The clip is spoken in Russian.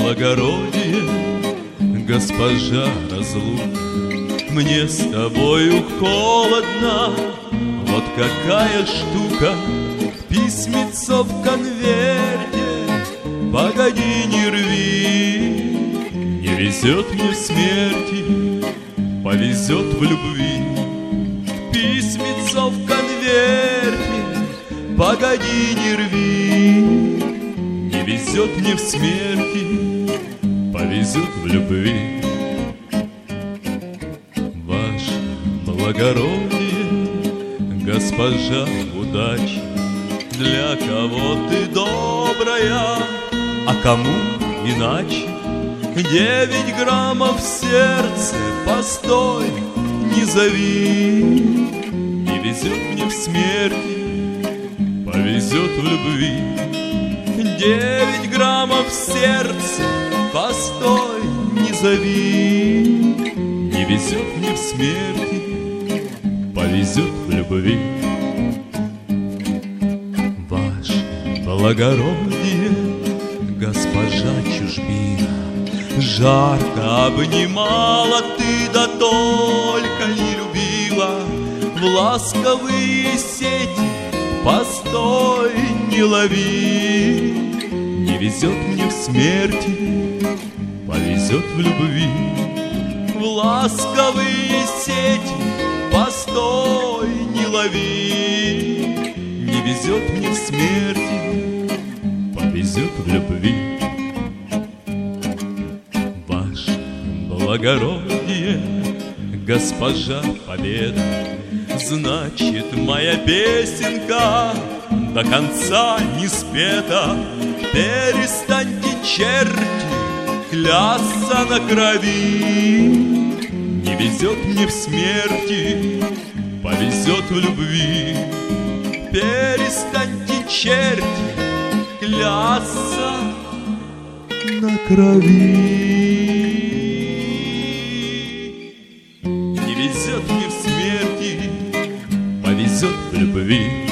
благородие, госпожа разлук. Мне с тобою холодно, вот какая штука. Письмецо в конверте, погоди, не рви. Не везет мне в смерти, повезет в любви. Письмецо в конверте, погоди, не рви. Не везет мне в смерти, повезет в любви. Ваше благородие, госпожа удачи, для кого ты добрая, а кому иначе? 9 граммов в сердце, постой, не зови. Не везет мне в смерти, повезет в любви. 9 граммов в сердце, постой, не зови. Не везет мне в смерти, повезет в любви. Ваше благородие, госпожа чужбина, жарко обнимала ты, да только не любила. В ласковые сети, постой, не лови. Не везет мне в смерти, повезет в любви. В ласковые сети, постой, не лови. Не везет мне в смерти, повезет в любви. Ваше благородие, госпожа Победа, значит, моя песенка до конца не спета. Перестаньте, черти, клясться на крови. Не везет мне в смерти, повезет в любви. Перестаньте, черти, клясться на крови. Не везет мне в смерти, повезет в любви.